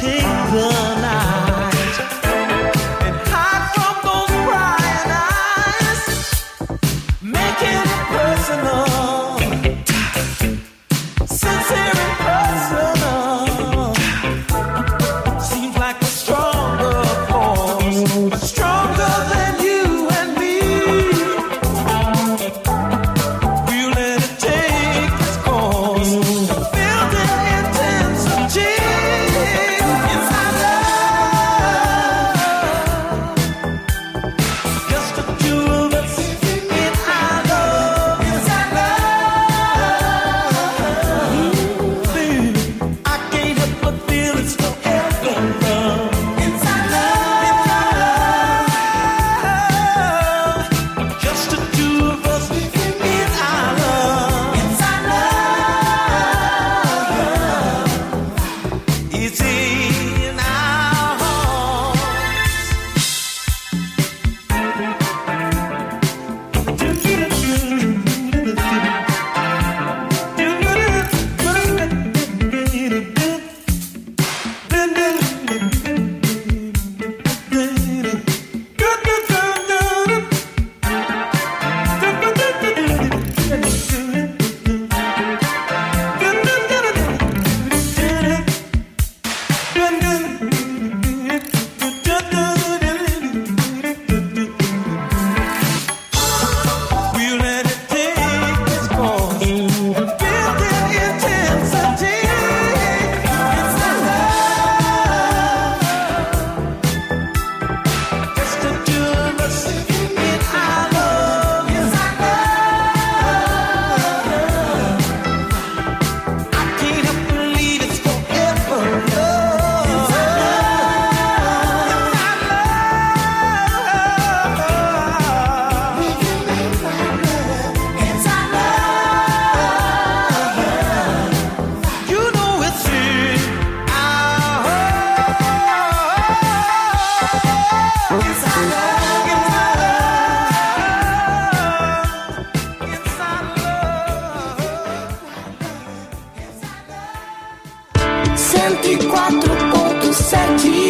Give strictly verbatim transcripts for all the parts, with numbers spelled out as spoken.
cento e quatro ponto sete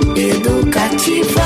Educativa.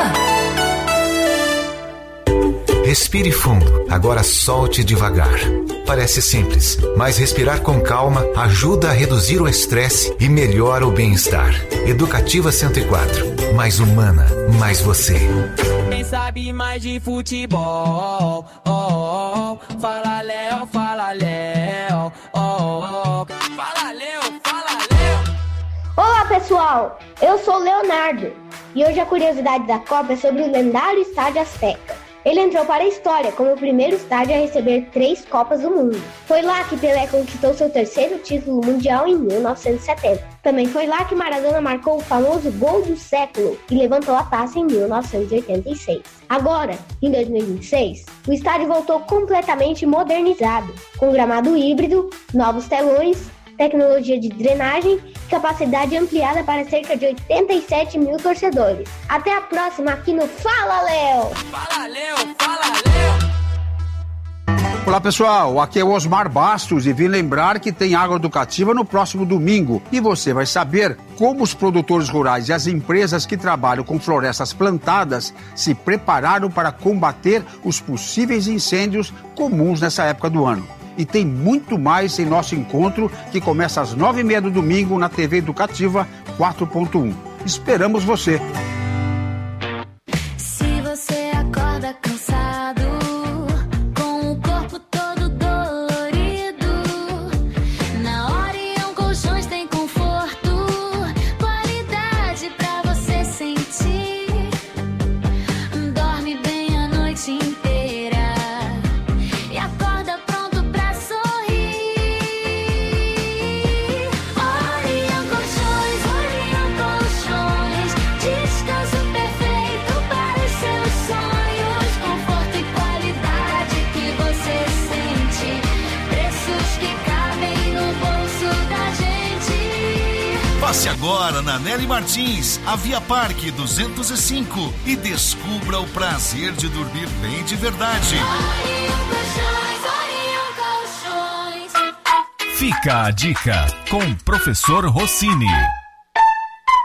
Respire fundo, agora solte devagar. Parece simples, mas respirar com calma ajuda a reduzir o estresse e melhora o bem-estar. Educativa cento e quatro, mais humana, mais você. Quem sabe mais de futebol, oh, oh, oh. Fala Léo, fala Léo, oh, oh. Fala Léo, fala Léo. Olá pessoal, eu sou o Leonardo e hoje a curiosidade da Copa é sobre o lendário Estádio Azteca. Ele entrou para a história como o primeiro estádio a receber três Copas do Mundo. Foi lá que Pelé conquistou seu terceiro título mundial em mil novecentos e setenta. Também foi lá que Maradona marcou o famoso gol do século e levantou a taça em mil novecentos e oitenta e seis. Agora, em dois mil e vinte e seis, o estádio voltou completamente modernizado, com gramado híbrido, novos telões, tecnologia de drenagem e capacidade ampliada para cerca de oitenta e sete mil torcedores. Até a próxima aqui no Fala Léo! Fala Léo, fala Léo! Olá pessoal, aqui é o Osmar Bastos e vim lembrar que tem agroeducativa no próximo domingo e você vai saber como os produtores rurais e as empresas que trabalham com florestas plantadas se prepararam para combater os possíveis incêndios comuns nessa época do ano. E tem muito mais em nosso encontro que começa às nove e meia do domingo na T V Educativa quatro ponto um. Esperamos você! Se você acorda cansado, com o corpo todo dolorido, na Orion Colchões tem conforto, qualidade pra você sentir. Dorme bem a noite inteira e acorda pronto pra sorrir. Orion Colchões, Orion Colchões, descanso perfeito para os seus sonhos, conforto e qualidade que você sente, preços que cabem no bolso da gente. Passe agora na Nelly Martins, a Via Parque duzentos e cinco e descubra o prazer de dormir bem de verdade. Orion Colchões, Orion Colchões. Fica a dica com o professor Rossini.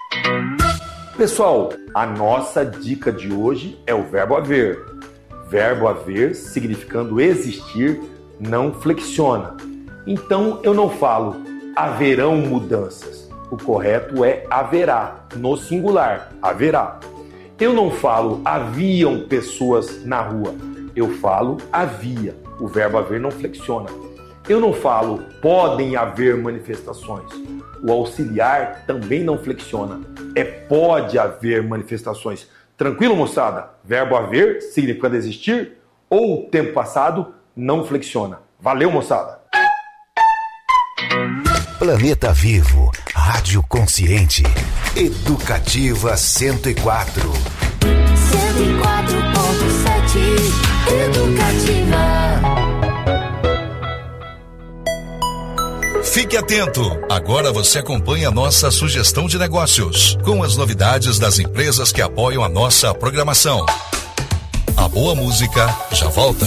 Pessoal, a nossa dica de hoje é o verbo haver. Verbo haver, significando existir, não flexiona. Então eu não falo haverão mudanças. O correto é haverá, no singular, haverá. Eu não falo haviam pessoas na rua. Eu falo havia. O verbo haver não flexiona. Eu não falo podem haver manifestações. O auxiliar também não flexiona. É pode haver manifestações. Tranquilo, moçada? Verbo haver, significando existir, ou tempo passado, não flexiona. Valeu, moçada! Planeta Vivo, Rádio Consciente, Educativa cento e quatro. cento e quatro ponto sete Educativa. Fique atento! Agora você acompanha a nossa sugestão de negócios, com as novidades das empresas que apoiam a nossa programação. A boa música já volta.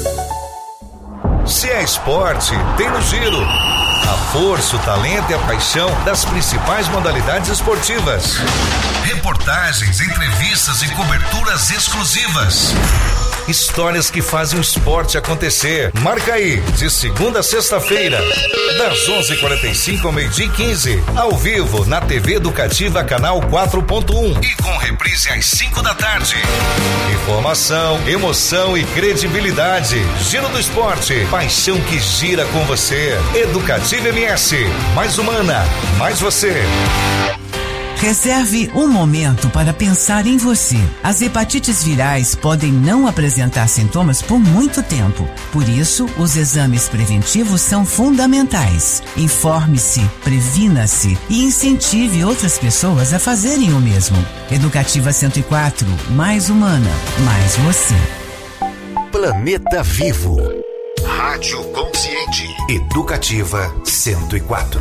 Se é esporte, tem no Giro. A força, o talento e a paixão das principais modalidades esportivas. Reportagens, entrevistas e coberturas exclusivas. Histórias que fazem o esporte acontecer. Marca aí, de segunda a sexta-feira, das onze e quarenta e cinco ao meio-dia e quinze, ao vivo na T V Educativa Canal quatro ponto um e com reprise às cinco da tarde. Informação, emoção e credibilidade. Giro do Esporte, paixão que gira com você. Educativa M S, mais humana, mais você. Reserve um momento para pensar em você. As hepatites virais podem não apresentar sintomas por muito tempo. Por isso, os exames preventivos são fundamentais. Informe-se, previna-se e incentive outras pessoas a fazerem o mesmo. Educativa cento e quatro, mais humana, mais você. Planeta Vivo, Rádio Consciente, Educativa cento e quatro.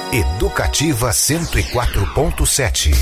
Educativa cento e quatro ponto sete.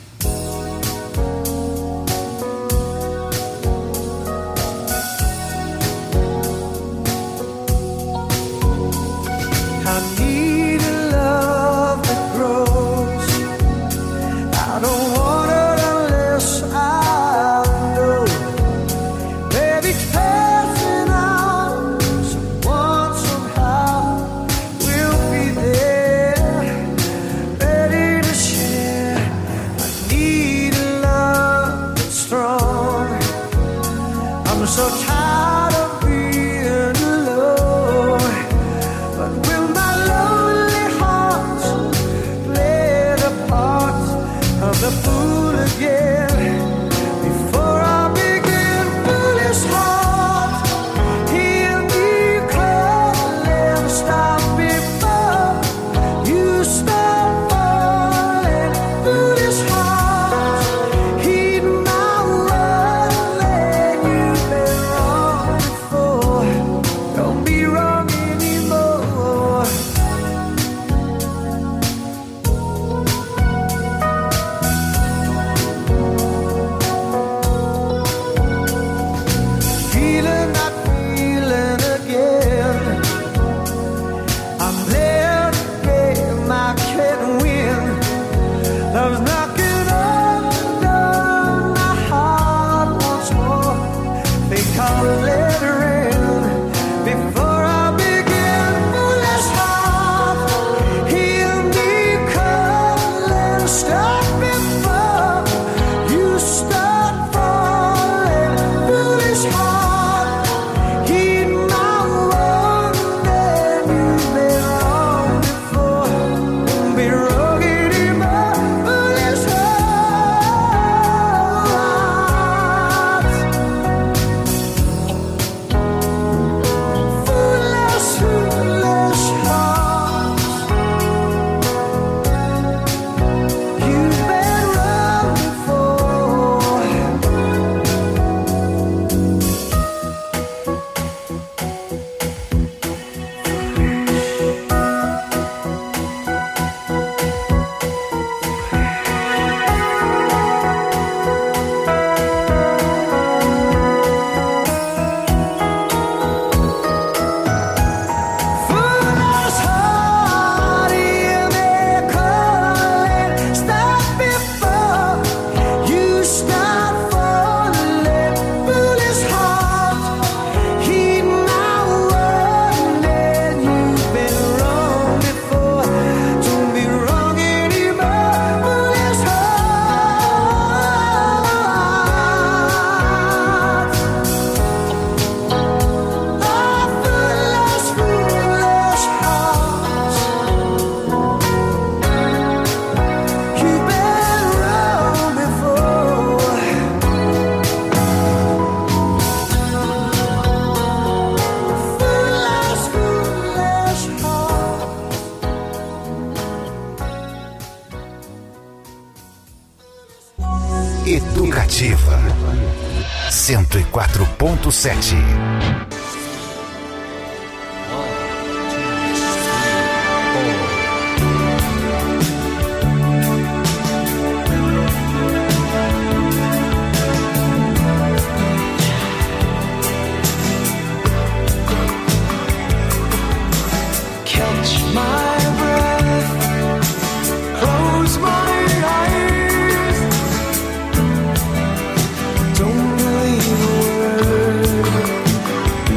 Educativa cento e quatro ponto sete. Don't believe a word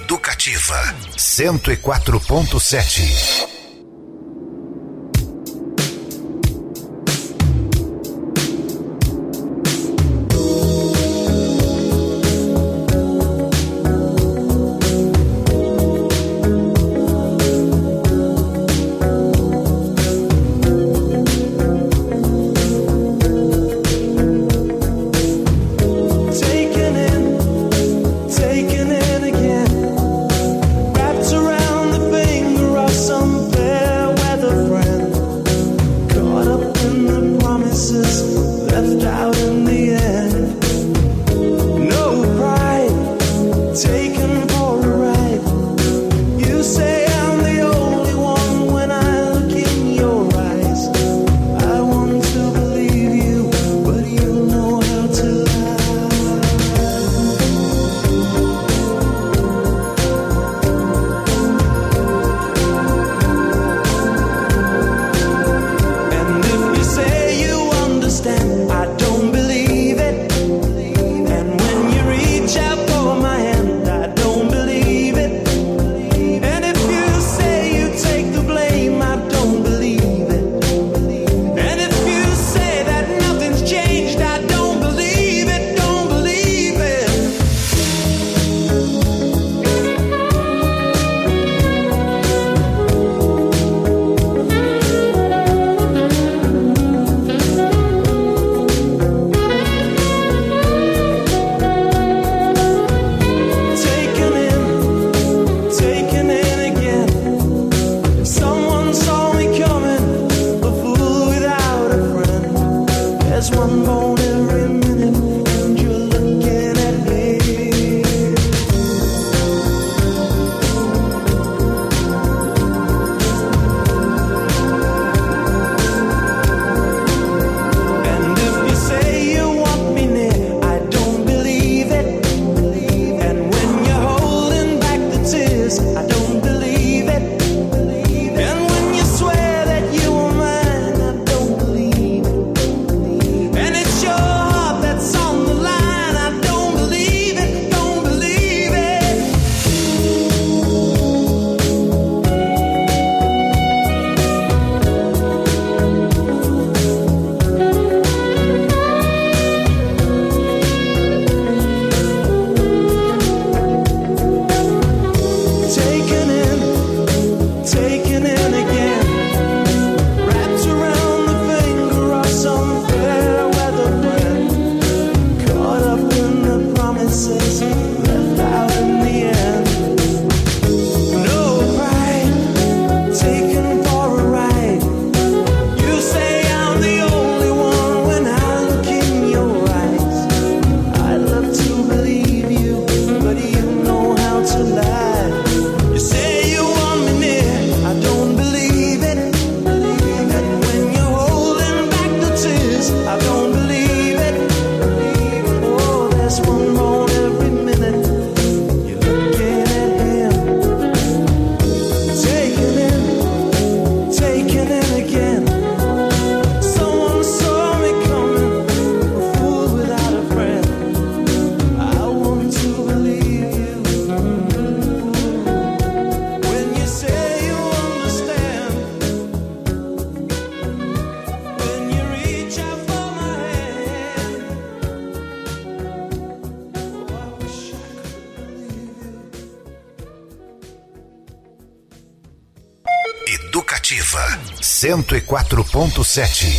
Educativa cento e quatro ponto sete. Educativa cento e quatro ponto sete.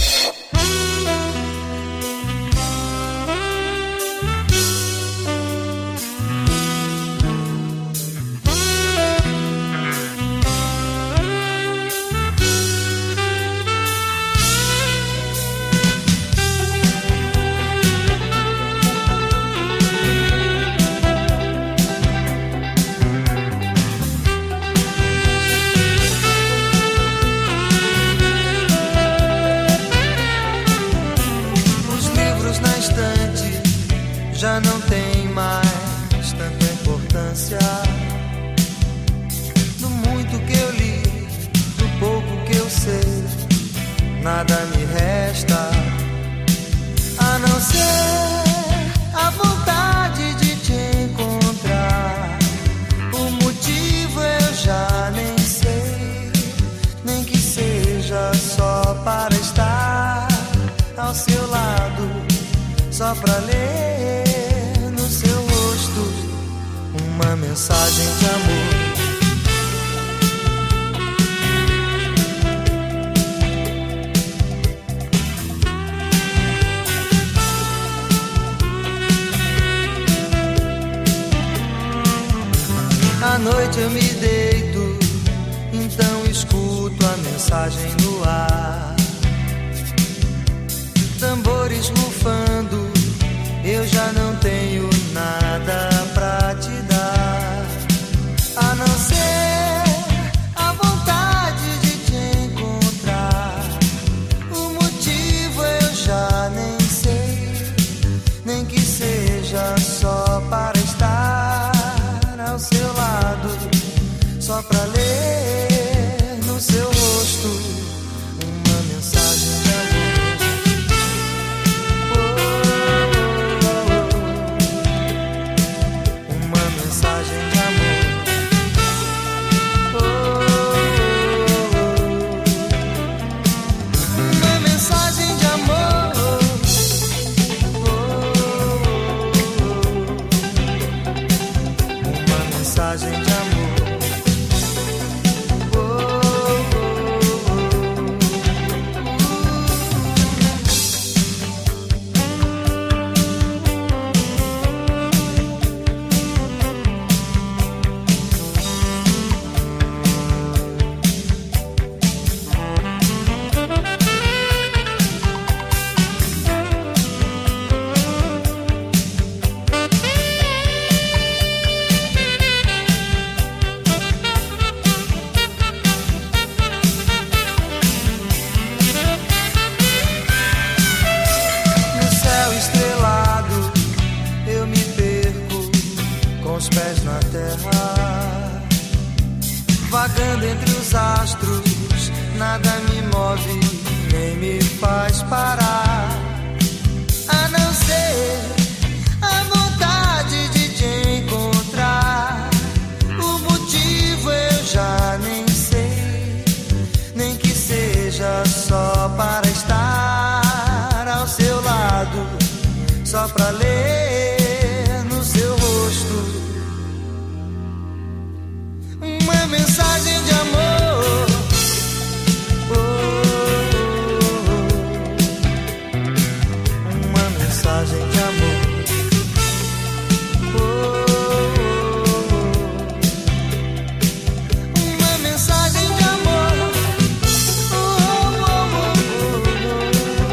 Já não tem mais tanta importância. Do muito que eu li, do pouco que eu sei, nada me resta a não ser a vontade de te encontrar. O só pra ler no seu rosto uma mensagem de amor. À noite eu me deito, então escuto a mensagem no ar. Tambores bufando, eu já não tenho nada pra te dar, a não ser a vontade de te encontrar. O motivo eu já nem sei, nem que seja só para estar ao seu lado, só pra ler no seu rosto uma mensagem de amor. Vagando entre os astros, nada me move, nem me faz parar, a não ser a vontade de te encontrar. O motivo eu já nem sei, nem que seja só para estar ao seu lado, só pra ler no seu rosto uma mensagem de amor. Oh, oh, oh. Uma mensagem de amor. Oh, oh, oh. Uma mensagem de amor. Oh, oh, oh,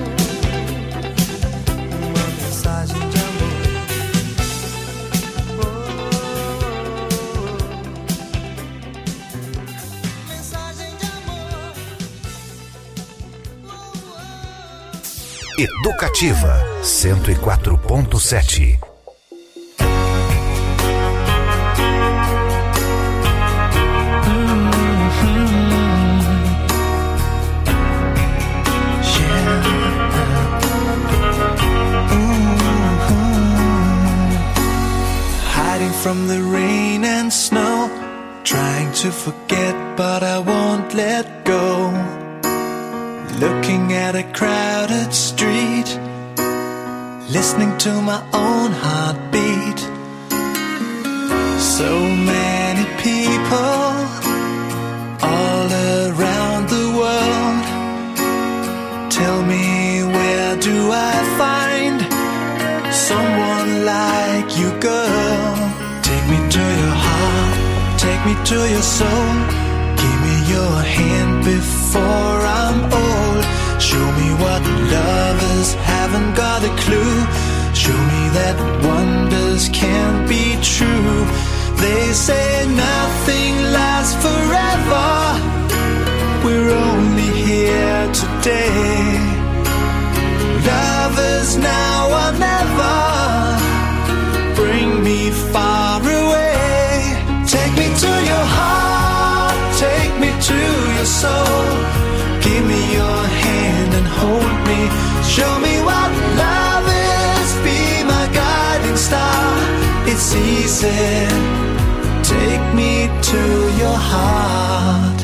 oh. Uma mensagem de amor. Educativa cento e quatro ponto sete. Hiding from the rain and snow, trying to forget but I won't let go. Looking at a crowded street, listening to my own heartbeat. So many people all around the world. Tell me, where do I find someone like you, girl? Take me to your heart, take me to your soul. Give me your hand before I'm old. Show me what lovers haven't got a clue. Show me that wonders can't be true. They say nothing lasts forever. We're only here today. Lovers now or never. Bring me far away. Take me to your heart, take me to your soul. Give me your hand and hold me. Show me what love is. Be my guiding star. It's easy. Take me to your heart.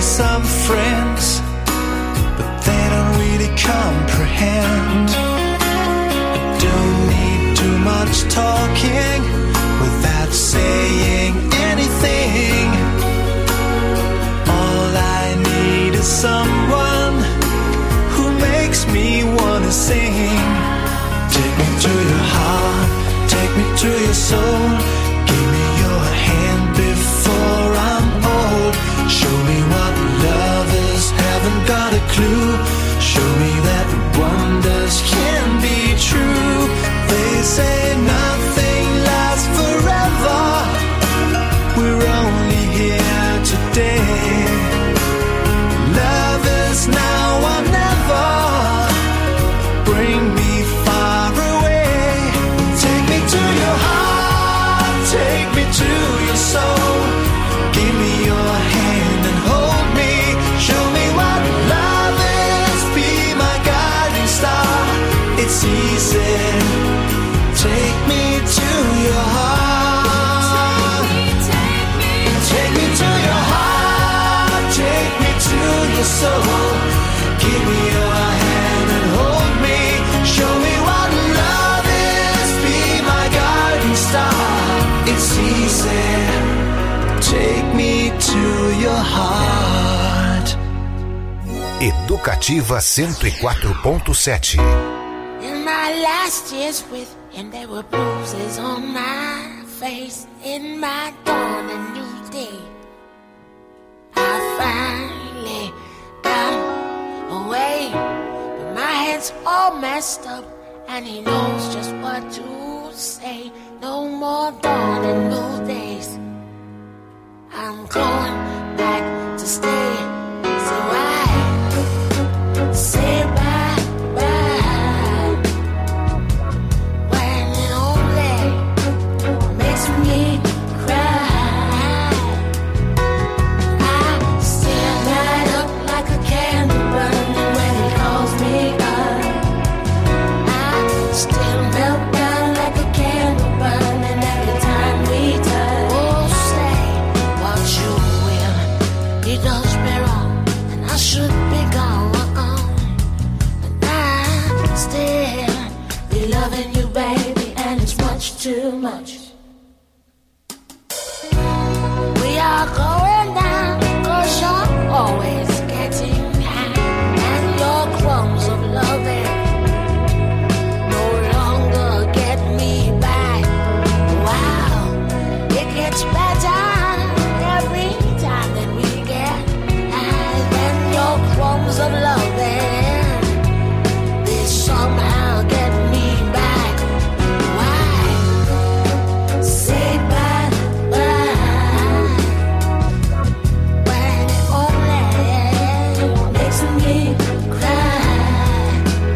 some friends, but they don't really comprehend. I don't need too much talking without saying anything. All I need is someone who makes me wanna sing. Take me to your heart, take me to your soul. Give me your hand before I'm old. Show me what love is, haven't got a clue. Show me that wonders can be true. They say nothing lasts forever. We're only here today. Love is now or never. Bring me far away. Take me to your heart, take me to your soul. Give me your hand and hold me. Show me what love is, be my guiding star. It's easy. Take me to your heart. Take me to your heart, take me to your soul. Give me your hand and hold me. Show me what love is, be my guiding star. It's easy. Take me to your heart. Educativa cento e quatro ponto sete. In my last years with him, there were bruises on my face. In my dawn, a new day, I finally got away. But my head's all messed up, and he knows just what to say. No more dawn and new days. I'm going back to stay. So I say bye bye when it only makes me cry. I still light up like a candle burning when he calls me up. I still melt down like a candle burning every time we touch. Oh, say what you will. He does me wrong, and I should be gone. And I still be loving you, baby, and it's much too much. We are going down, 'cause you're always getting high, and your crumbs of loving no longer get me by. Wow, it gets better every time that we get high, and your crumbs of loving, they somehow get me back. Why? Say bye bye when it only makes me cry.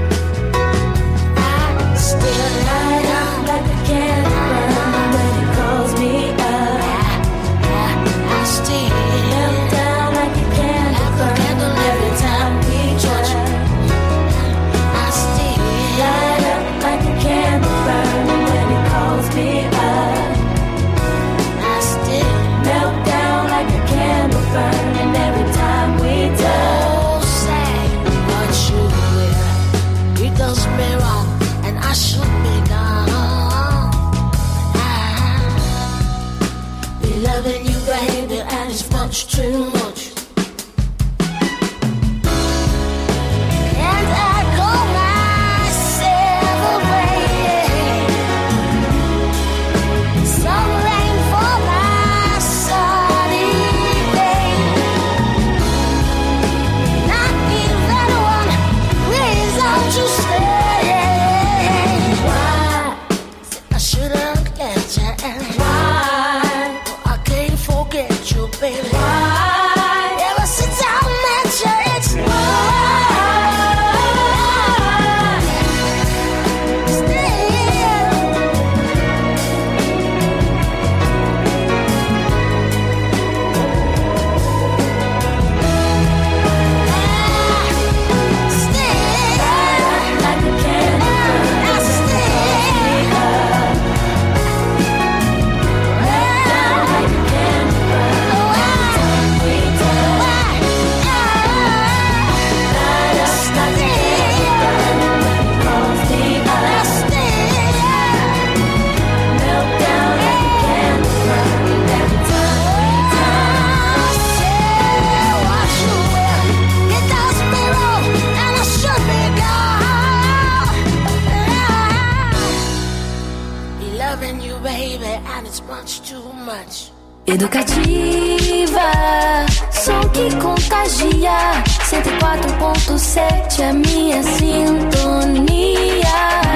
I still light up like a candle when it calls me up. I still melt down like a candle every time we touch. I still light up like a candle burning when it calls me up. I still melt down like a candle burning every time we touch. Oh, say what you will. He does me wrong, and I should be gone. I be loving you, baby, and it's much too much. And I go myself away. Some rain for my sunny day. Not even one reason to stay. Why? I shouldn't let you in. Why? I can't forget you, baby. Why? Educativa, som que contagia. Cento e quatro ponto sete, a minha sintonia.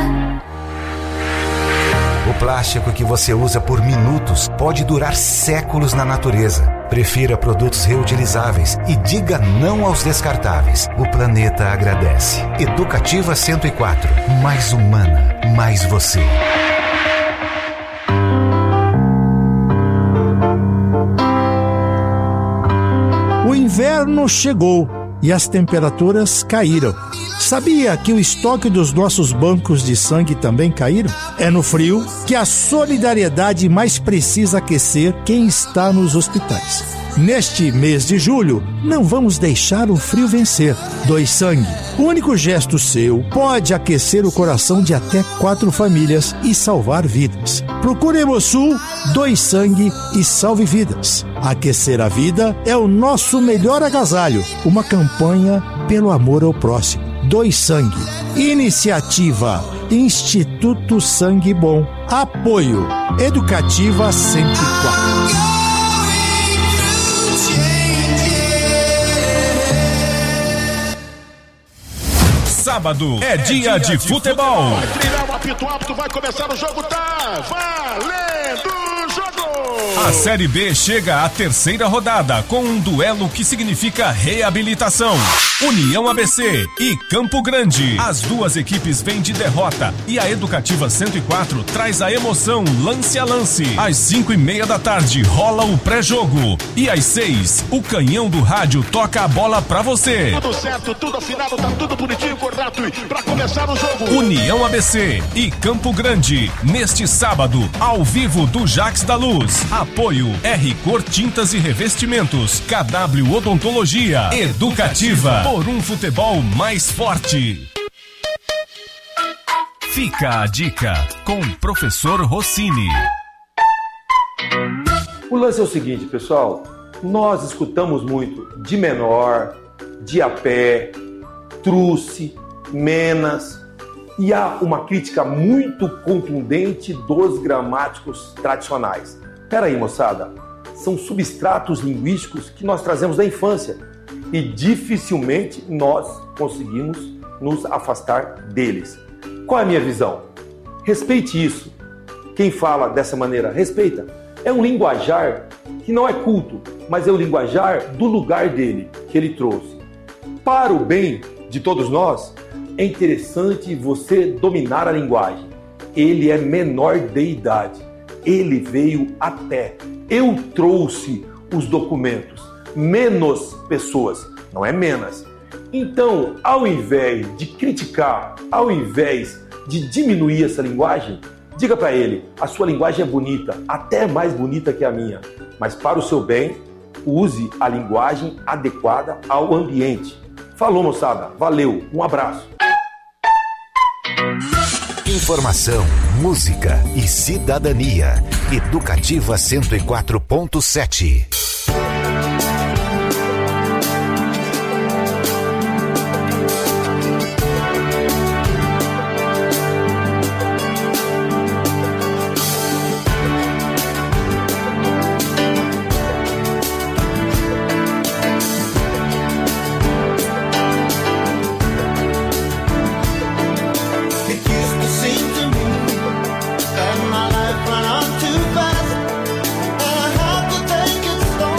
O plástico que você usa por minutos pode durar séculos na natureza. Prefira produtos reutilizáveis e diga não aos descartáveis. O planeta agradece. Educativa cento e quatro. Mais humana, mais você. O inverno chegou e as temperaturas caíram. Sabia que o estoque dos nossos bancos de sangue também caíram? É no frio que a solidariedade mais precisa aquecer quem está nos hospitais. Neste mês de julho, não vamos deixar o frio vencer. Doe sangue. O único gesto seu pode aquecer o coração de até quatro famílias e salvar vidas. Procure Hemosul, doe sangue e salve vidas. Aquecer a vida é o nosso melhor agasalho. Uma campanha pelo amor ao próximo. Doe sangue. Iniciativa Instituto Sangue Bom. Apoio Educativa cento e quatro. Sábado é, é dia, dia de, de futebol. Vai trilhar o apito apto, vai começar o jogo, tá valendo o jogo! A Série B chega à terceira rodada com um duelo que significa reabilitação. União A B C e Campo Grande. As duas equipes vêm de derrota e a Educativa cento e quatro traz a emoção lance a lance. Às cinco e meia da tarde rola o pré-jogo e às seis o canhão do rádio toca a bola pra você. Tudo certo, tudo afinado, tá tudo bonitinho, cordato pra começar o jogo. União A B C e Campo Grande neste sábado ao vivo do Jax da Luz. Apoio R Cor Tintas e Revestimentos, K W Odontologia, Educativa, por um futebol mais forte. Fica a dica com o professor Rossini. O lance é o seguinte, pessoal. Nós escutamos muito de menor, de a pé, truce, menas. E há uma crítica muito contundente dos gramáticos tradicionais. Peraí, moçada. São substratos linguísticos que nós trazemos da infância. E dificilmente nós conseguimos nos afastar deles. Qual é a minha visão? Respeite isso. Quem fala dessa maneira, respeita. É um linguajar que não é culto, mas é o linguajar do lugar dele, que ele trouxe. Para o bem de todos nós, é interessante você dominar a linguagem. Ele é menor de idade. Ele veio até. Eu trouxe os documentos. Menos pessoas, não é menos. Então, ao invés de criticar, ao invés de diminuir essa linguagem, diga para ele, a sua linguagem é bonita, até mais bonita que a minha, mas para o seu bem, use a linguagem adequada ao ambiente. Falou, moçada, valeu, um abraço. Informação, música e cidadania. Educativa cento e quatro ponto sete. My life run on too fast, and I have to take it slow.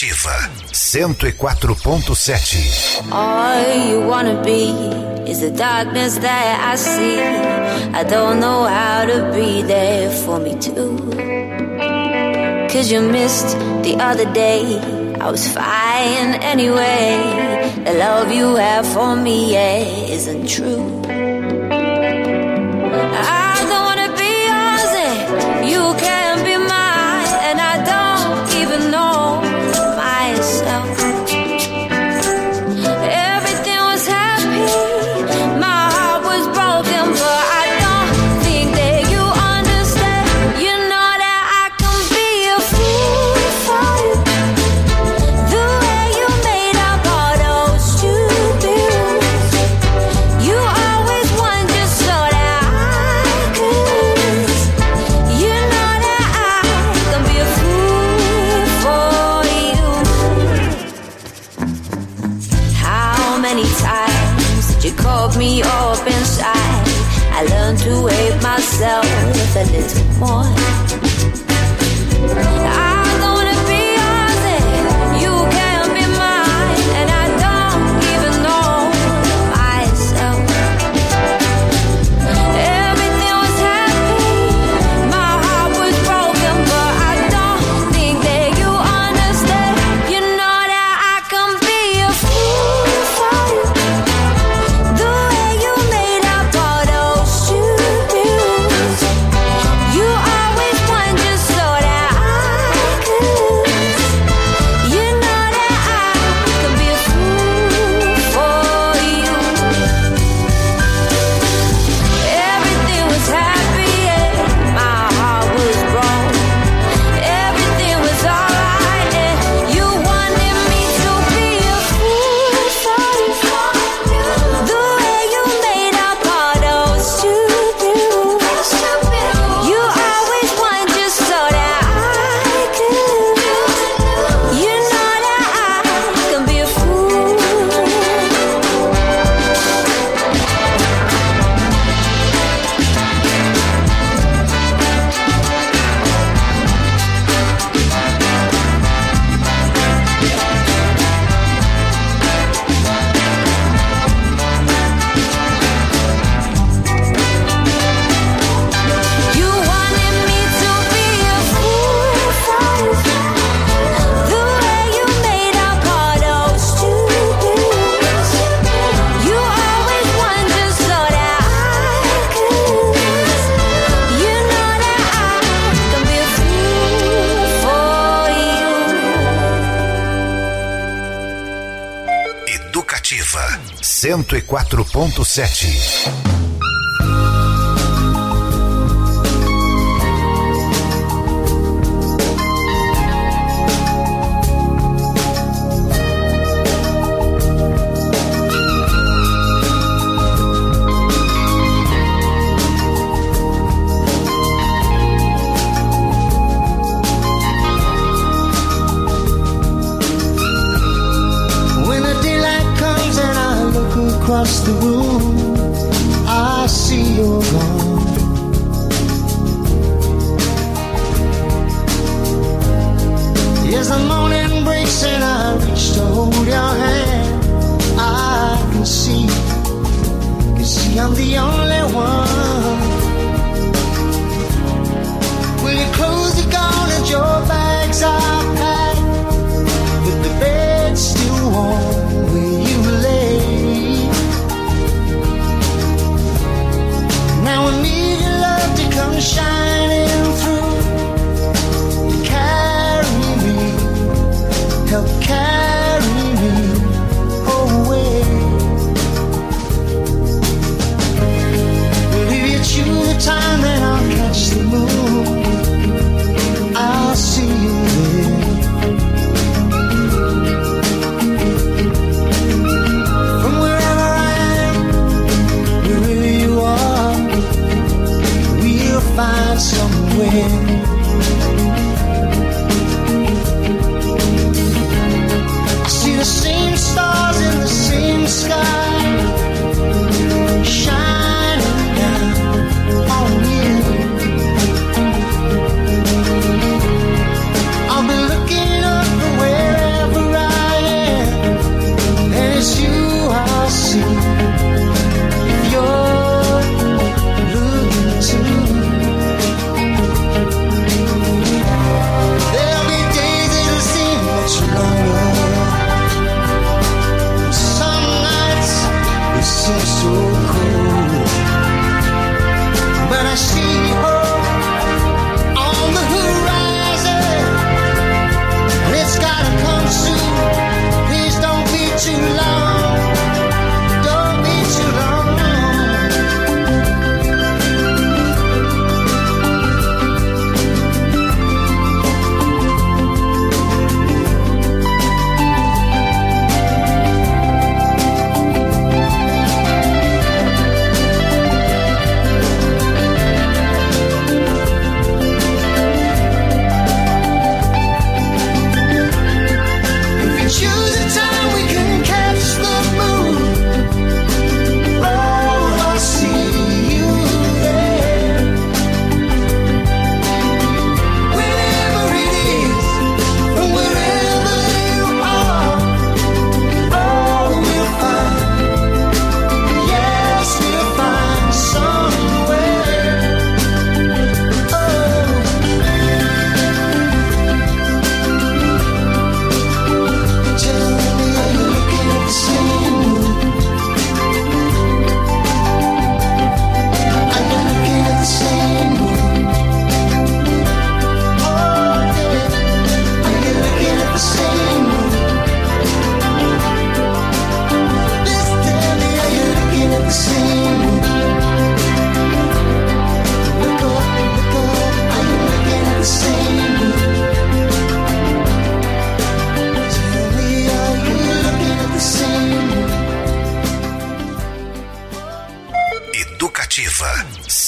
Educativa cento e quatro ponto sete. All you wanna be is the darkness that I see. I don't know how to be there for me too. Cause you missed the other day. I was fine anyway. The love you have for me, yeah, isn't true. I don't wanna be yours and you can't be mine. And I don't even know myself. Everything was happy, my heart was broken, but I don't think that you understand. You know that I can be a fool for you. The way you made up all those stupid rules. You always won just so that I could. You know that I can be a fool for you. How many times did you call me up inside? I learned to hate myself a little more. I don't wanna be yours and you can't be mine. And I don't even know myself. Everything was happy, my heart was broken, but I don't think that you understand. You know that I can be a fool for you. The way you made up all those stupid rules. You always won just so that I could. You know that I can be a fool for you. Everything was happy, yeah, my heart was broke. Everything was alright, and you wanted me to be a fool for you. The way you made up all those stupid rules. You always won just so that I could. You know that I can be a fool. You wanted me to be a fool for you. The way you made up all those stupid rules. You always won just so that I could. You know that I can be a fool for you. Educativa cento e quatro ponto sete. When the daylight comes and I look across the room, I see you're gone. As the morning breaks and I reach to hold your hand, I can see, can see I'm the only one. Will your clothes are gone and your bags are packed, but the bed's still warm where you lay. Now I need your love to come shining through. You carry me, help carry me away. Well, if you choose the time, then I'll catch the moon. I'll see you there. From wherever I am, wherever you are, we'll find somewhere. I see the same stars in the same sky, shining down on you. I'll be looking up from wherever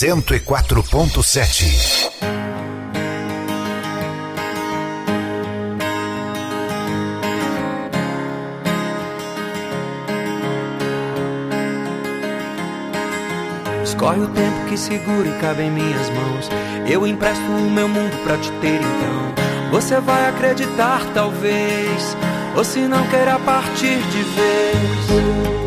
cento e quatro ponto sete. Escorre o tempo que segura e cabe em minhas mãos. Eu empresto o meu mundo pra te ter então. Você vai acreditar talvez, ou se não queira partir de vez.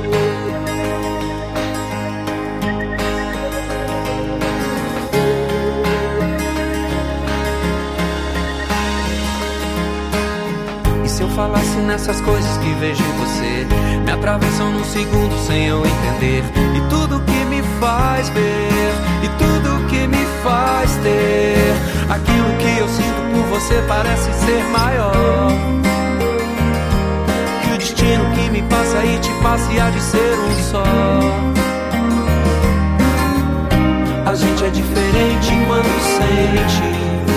E se eu falasse nessas coisas que vejo em você, me atravessam num segundo sem eu entender. E tudo que me faz ver, e tudo que me faz ter aquilo que eu sinto por você parece ser maior que o destino que me passa e te passa e há de ser um só. A gente é diferente quando sente,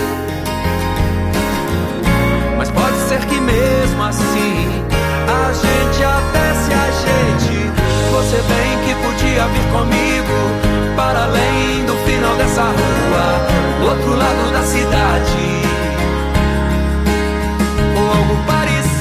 mas pode ser que mesmo assim a gente até se ajeite. Você bem que podia vir comigo para além do final dessa rua, do outro lado da cidade, ou algo parecido.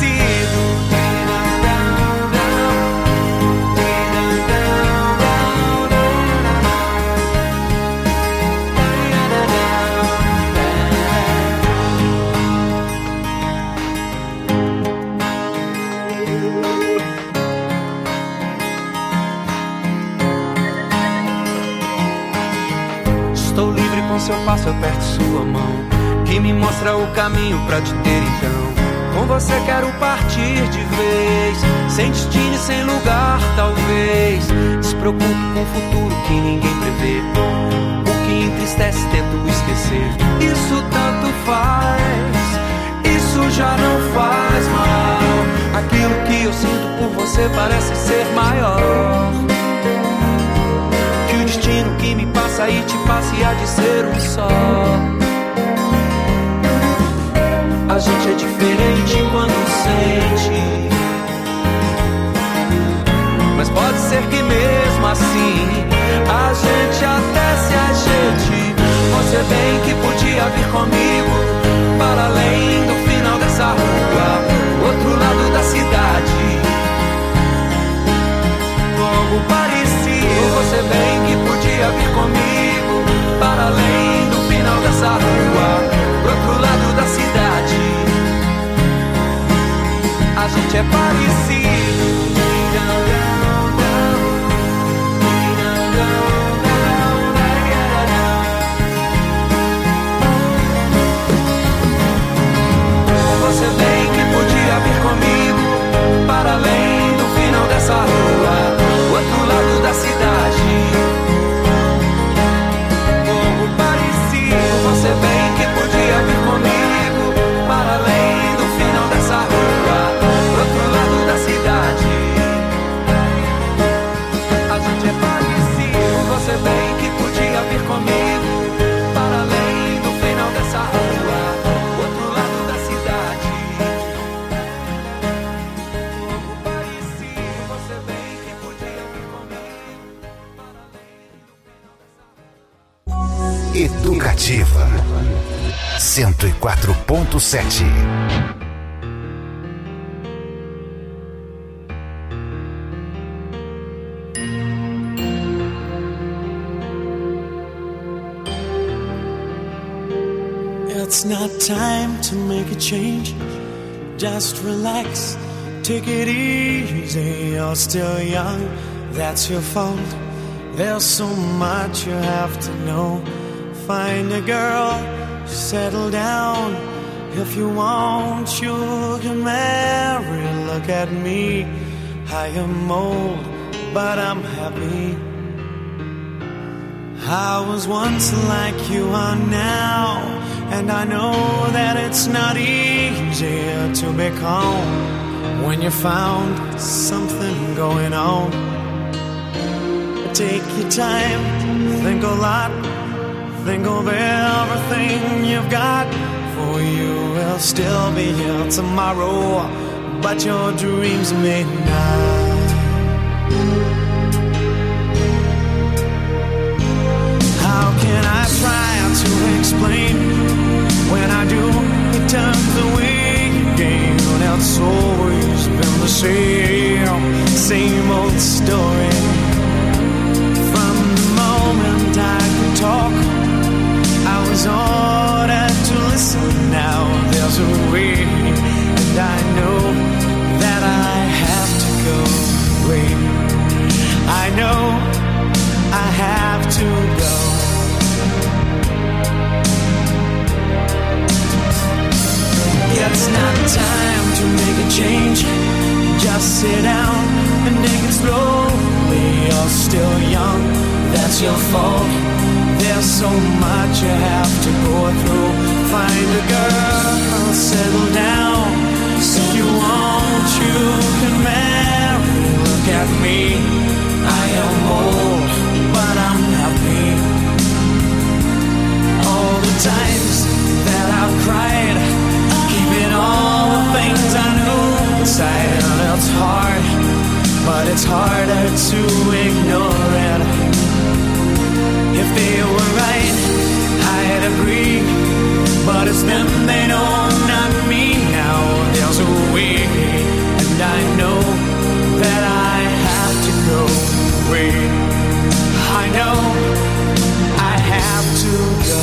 Seu passo eu aperto sua mão, que me mostra o caminho pra te ter então. Com você quero partir de vez, sem destino e sem lugar talvez. Despreocupo com o futuro que ninguém prevê, o que entristece tento esquecer. Isso tanto faz, isso já não faz mal. Aquilo que eu sinto por você parece ser maior que o destino que me passa e te passa e há de ser um só. A gente é diferente quando sente, mas pode ser que mesmo assim a gente até se ajeite. Você bem que podia vir comigo para além do final dessa rua, outro lado da cidade, algo parecido. Você bem que podia vir comigo para além do final dessa rua, pro outro lado da cidade. A gente é parecido. Você bem que podia vir comigo para além do final dessa rua, o outro lado da cidade, algo parecido. Você bem que podia vir comigo para além do final dessa rua, pro outro lado da cidade. A gente é parecido. Você bem que podia vir comigo para além do final dessa rua, pro outro lado da cidade. Algo parecido. Você bem que podia vir comigo para além do final dessa rua. Educativa cento e quatro ponto sete. It's not time to make a change. Just relax, take it easy. You're still young, that's your fault. There's so much you have to know. Find a girl, settle down. If you want, you can marry. Look at me, I am old, but I'm happy. I was once like you are now, and I know that it's not easy to be calm when you found something going on. Take your time, think a lot, think of everything you've got. For you will still be here tomorrow, but your dreams may not. How explain. When I do, it turns the way again. It's always been the same, same old story. From the moment I could talk, I was ordered to listen. Now there's a way, and I know that I have to go. Wait, I know I have to go. It's not time to make a change. Just sit down and take it slowly. You're still young, that's your fault. There's so much you have to go through. Find a girl, settle down. If you want, you can marry. Look at me, I am old, but I'm happy. All the times that I've cried, keeping all the things I knew inside. It's hard, but it's harder to ignore it. If they were right, I'd agree. But it's them, they know, not me. Now there's a way, and I know that I have to go. Wait, I know I have to go.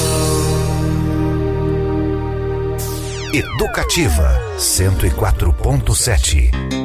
Educativa cento e quatro ponto sete.